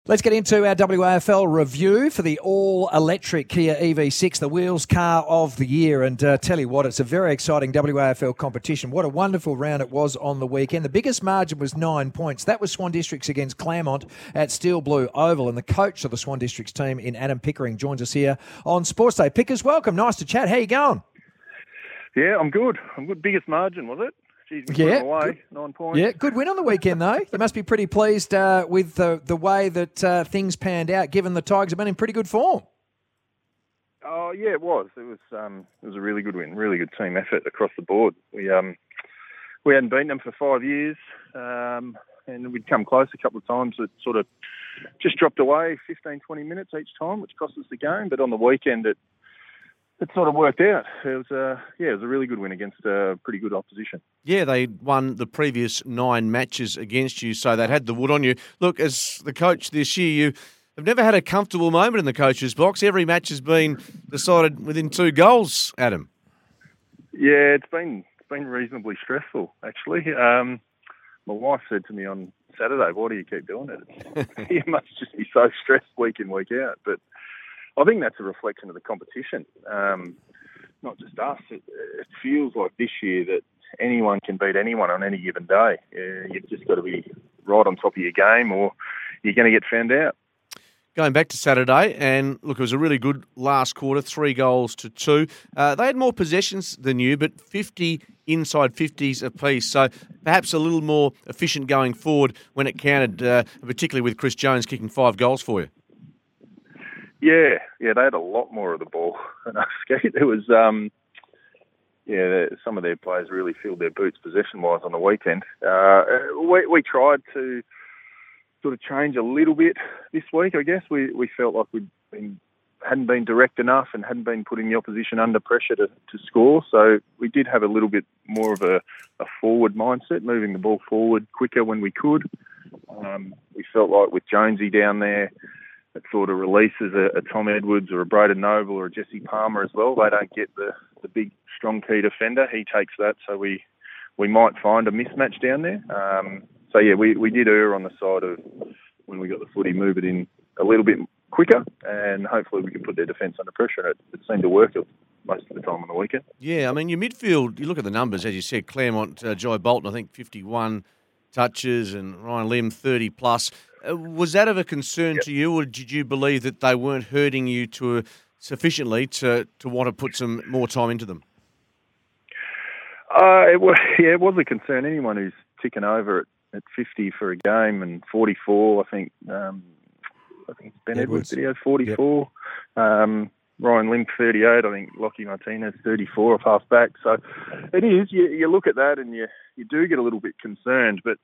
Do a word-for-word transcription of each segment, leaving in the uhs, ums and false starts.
Let's get into our W A F L review for the all-electric Kia E V six, the wheels car of the year. And uh, tell you what, it's a very exciting W A F L competition. What a wonderful round it was on the weekend. The biggest margin was nine points. That was Swan Districts against Claremont at Steel Blue Oval. And the coach of the Swan Districts team in Adam Pickering joins us here on Sports Day. Pickers, welcome. Nice to chat. How you going? Yeah, I'm good. I'm good. Biggest margin, was it? Jeez, we yeah, put them away, good. nine points. Yeah, good win on the weekend, though. You must be pretty pleased uh, with the, the way that uh, things panned out, given the Tigers have been in pretty good form. Oh, yeah, it was. It was um, it was a really good win, really good team effort across the board. We um, we hadn't beaten them for five years, um, and we'd come close a couple of times. It sort of just dropped away fifteen, twenty minutes each time, which cost us the game. But on the weekend, it It sort of worked out. It was a yeah, it was a really good win against a pretty good opposition. Yeah, they won the previous nine matches against you, so they'd had the wood on you. Look, as the coach this year, you have never had a comfortable moment in the coach's box. Every match has been decided within two goals, Adam. Yeah, it's been it's been reasonably stressful, actually. Um, my wife said to me on Saturday, "Why do you keep doing it? You must just be so stressed week in, week out." But I think that's a reflection of the competition, um, not just us. It, it feels like this year that anyone can beat anyone on any given day. Uh, you've just got to be right on top of your game or you're going to get found out. Going back to Saturday, and look, it was a really good last quarter, three goals to two. Uh, they had more possessions than you, but fifty inside fifties apiece, so perhaps a little more efficient going forward when it counted, uh, particularly with Chris Jones kicking five goals for you. Yeah, yeah, they had a lot more of the ball than us. It was, um, yeah, some of their players really filled their boots possession-wise on the weekend. Uh, we, we tried to sort of change a little bit this week, I guess. We we felt like we'd been, hadn't been direct enough and hadn't been putting the opposition under pressure to, to score. So we did have a little bit more of a, a forward mindset, moving the ball forward quicker when we could. Um, we felt like with Jonesy down there, it sort of releases a, a Tom Edwards or a Braden Noble or a Jesse Palmer as well. They don't get the, the big, strong key defender. He takes that, so we we might find a mismatch down there. Um, so, yeah, we, we did err on the side of when we got the footy, move it in a little bit quicker, and hopefully we can put their defence under pressure. It, it seemed to work most of the time on the weekend. Yeah, I mean, your midfield, you look at the numbers, as you said, Claremont, uh, Jai Bolton, I think fifty-one touches, and Ryan Lim, thirty plus. Uh, was that of a concern yep. to you, or did you believe that they weren't hurting you to uh, sufficiently to, to want to put some more time into them? Uh, it was, yeah, it was a concern. Anyone who's ticking over at, at fifty for a game and forty-four, I think, um, I think Ben Edwards, Edwards did he have forty-four? Yep. Um, Ryan Lim, thirty-eight. I think Lockie Martinez, thirty-four off half back. So it is. You, you look at that and you you do get a little bit concerned, but.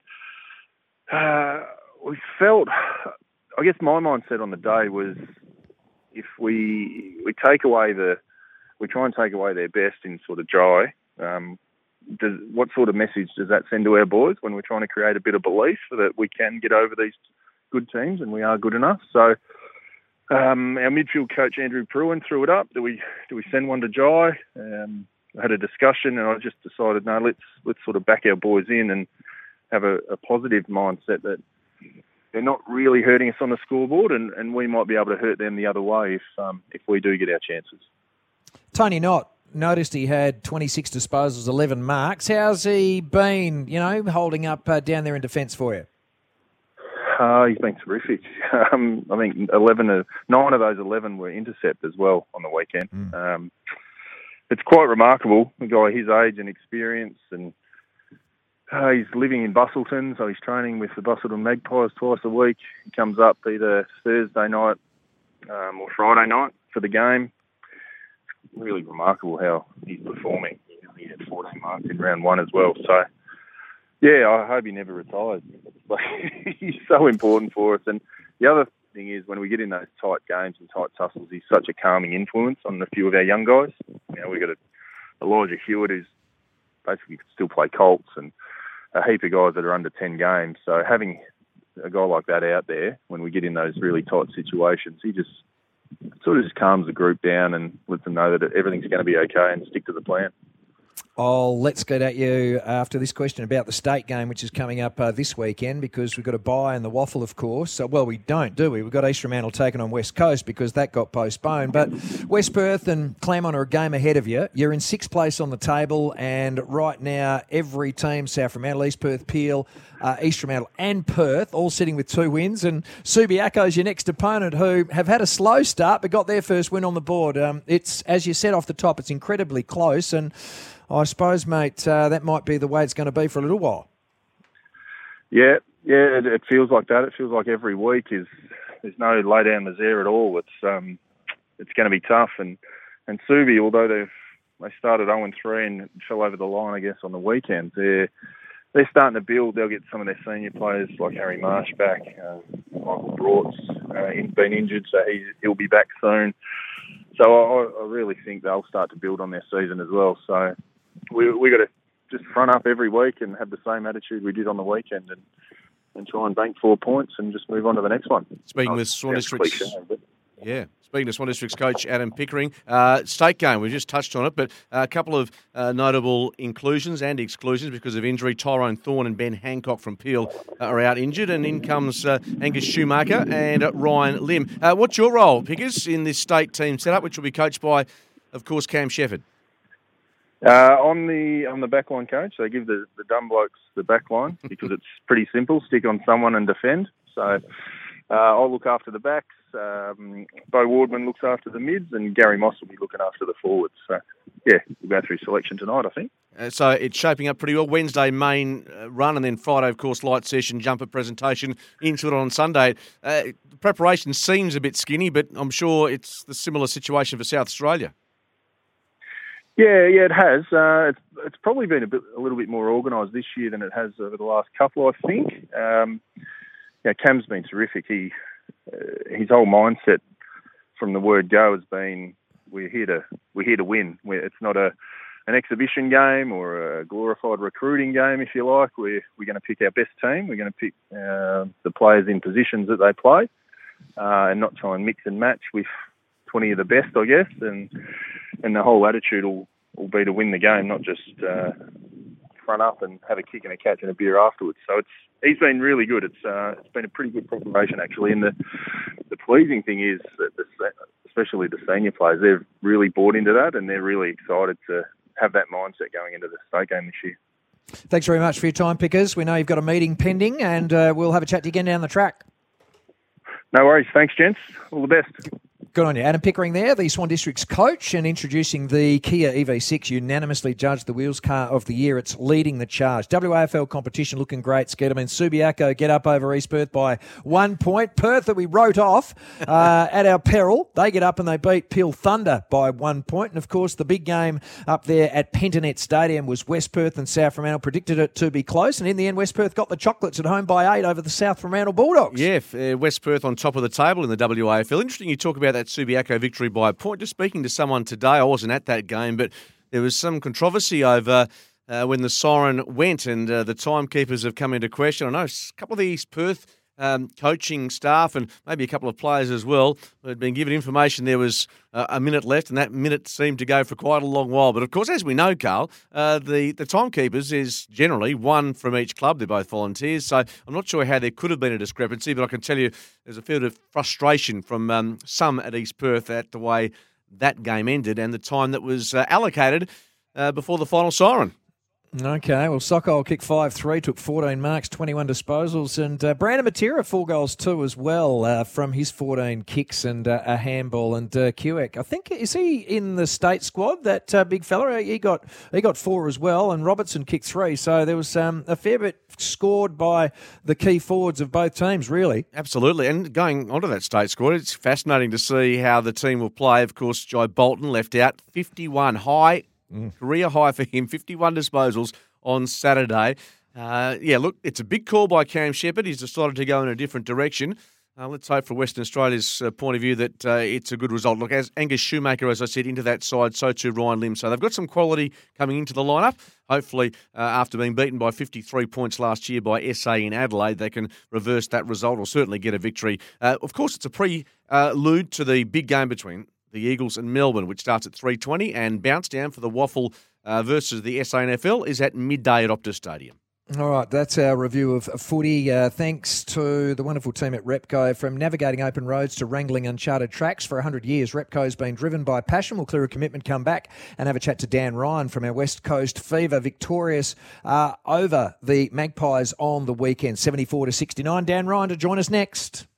Uh, We felt, I guess my mindset on the day was if we we take away the, we try and take away their best in sort of dry, um, does, what sort of message does that send to our boys when we're trying to create a bit of belief that we can get over these good teams and we are good enough? So um, our midfield coach, Andrew Pruin, threw it up. Do we do we send one to Jai? Um, I had a discussion and I just decided, no, let's, let's sort of back our boys in and have a, a positive mindset that they're not really hurting us on the scoreboard, and, and we might be able to hurt them the other way if um, if we do get our chances. Tony Knott, noticed he had twenty-six disposals, eleven marks. How's he been, you know, holding up uh, down there in defence for you? Uh, he's been terrific. Um, I think eleven of, nine of those eleven were intercept as well on the weekend. Mm. Um, it's quite remarkable, a guy his age and experience, and Uh, he's living in Bustleton, so he's training with the Bustleton Magpies twice a week. He comes up either Thursday night um, or Friday night for the game. It's really remarkable how he's performing. He had fourteen marks in round one as well. So, yeah, I hope he never retires. He's so important for us. And the other thing is when we get in those tight games and tight tussles, he's such a calming influence on a few of our young guys. You know, we've got a, Elijah Hewitt who's basically could still play Colts and a heap of guys that are under ten games. So having a guy like that out there when we get in those really tight situations, he just sort of just calms the group down and lets them know that everything's going to be okay and stick to the plan. Oh, let's get at you after this question about the state game, which is coming up uh, this weekend, because we've got a bye in the waffle, of course. So, well, we don't, do we? We've got East Fremantle taking on West Coast because that got postponed. But West Perth and Claremont are a game ahead of you. You're in sixth place on the table, and right now every team, South Fremantle, East Perth, Peel, uh, East Fremantle and Perth, all sitting with two wins. And Subiaco's your next opponent, who have had a slow start but got their first win on the board. Um, it's, as you said off the top, it's incredibly close, and I suppose, mate, uh, that might be the way it's going to be for a little while. Yeah, yeah, it, it feels like that. It feels like every week is there's no lay down misère at all. It's um, it's going to be tough. And and Subi, although they've they started oh and three and fell over the line, I guess, on the weekend, they're they're starting to build. They'll get some of their senior players like Harry Marsh back. Uh, Michael Brought's uh, in, been injured, so he he'll be back soon. So I, I really think they'll start to build on their season as well. So we we got to just front up every week and have the same attitude we did on the weekend, and, and try and bank four points and just move on to the next one. Speaking oh, with Swan yeah, District's, cliche, but... yeah. Speaking to Swan District's coach Adam Pickering, uh, state game, we just touched on it, but a couple of uh, notable inclusions and exclusions because of injury. Tyrone Thorne and Ben Hancock from Peel are out injured, and in comes uh, Angus Schumacher and uh, Ryan Lim. Uh, what's your role, Pickers, in this state team setup, which will be coached by, of course, Cam Shepherd? Uh, I'm the I'm the backline coach. So I give the, the dumb blokes the backline because it's pretty simple. Stick on someone and defend. So uh, I'll look after the backs. Um, Bo Wardman looks after the mids, and Gary Moss will be looking after the forwards. So yeah, we'll go through selection tonight, I think. Uh, so it's shaping up pretty well. Wednesday main uh, run, and then Friday, of course, light session, jumper presentation, into it on Sunday. Uh, the preparation seems a bit skinny, but I'm sure it's the similar situation for South Australia. Yeah, yeah, it has. Uh, it's it's probably been a bit, a little bit more organised this year than it has over the last couple, I think. Um, yeah, Cam's been terrific. He uh, his whole mindset from the word go has been we're here to we're here to win. We're, it's not a an exhibition game or a glorified recruiting game, if you like. We're we're going to pick our best team. We're going to pick uh, the players in positions that they play, uh, and not try and mix and match with twenty of the best, I guess, and and the whole attitude will, will be to win the game, not just uh, front up and have a kick and a catch and a beer afterwards. So it's he's been really good. It's uh, it's been a pretty good preparation actually, and the the pleasing thing is that the, especially the senior players, they've really bought into that, and they're really excited to have that mindset going into the state game this year. Thanks very much for your time, Pickers. We know you've got a meeting pending, and uh, we'll have a chat to you again down the track. No worries. Thanks, gents. All the best. Good on you. Adam Pickering there, the Swan District's coach, and introducing the Kia E V six, unanimously judged the wheels car of the year. It's leading the charge. W A F L competition looking great, Sked. I mean, Subiaco get up over East Perth by one point. Perth, that we wrote off uh, at our peril, they get up and they beat Peel Thunder by one point. And, of course, the big game up there at Pentanet Stadium was West Perth and South Fremantle. Predicted it to be close, and in the end, West Perth got the chocolates at home by eight over the South Fremantle Bulldogs. Yeah, uh, West Perth on top of the table in the W A F L. Interesting you talk about that Subiaco victory by a point. Just speaking to someone today, I wasn't at that game, but there was some controversy over uh, when the siren went, and uh, the timekeepers have come into question. I know a couple of the East Perth um, coaching staff and maybe a couple of players as well had been given information there was uh, a minute left, and that minute seemed to go for quite a long while. But of course, as we know, Carl, uh, the, the timekeepers is generally one from each club. They're both volunteers, so I'm not sure how there could have been a discrepancy, but I can tell you there's a fair bit of frustration from um, some at East Perth at the way that game ended and the time that was uh, allocated uh, before the final siren. Okay, well, Socko kicked five three, took fourteen marks, twenty-one disposals, and uh, Brandon Matera, four goals too as well uh, from his fourteen kicks and uh, a handball. And uh, Kuek, I think, is he in the state squad, that uh, big fella? He got he got four as well, and Robertson kicked three. So there was um, a fair bit scored by the key forwards of both teams, really. Absolutely, and going onto that state squad, it's fascinating to see how the team will play. Of course, Jai Bolton left out, fifty-one high. Mm. Career high for him, fifty-one disposals on Saturday. Uh, yeah, look, it's a big call by Cam Shepherd. He's decided to go in a different direction. Uh, let's hope for Western Australia's uh, point of view that uh, it's a good result. Look, as Angus Schumacher, as I said, into that side, so too Ryan Lim. So they've got some quality coming into the lineup. Hopefully, uh, after being beaten by fifty-three points last year by S A in Adelaide, they can reverse that result or certainly get a victory. Uh, of course, it's a prelude to the big game between the Eagles and Melbourne, which starts at three twenty, and bounce down for the Waffle uh, versus the S A N F L is at midday at Optus Stadium. All right, that's our review of footy. Uh, thanks to the wonderful team at Repco. From navigating open roads to wrangling uncharted tracks for one hundred years, Repco's been driven by passion. We'll clear a commitment, come back and have a chat to Dan Ryan from our West Coast Fever, victorious uh, over the Magpies on the weekend, seventy-four to sixty-nine. Dan Ryan to join us next.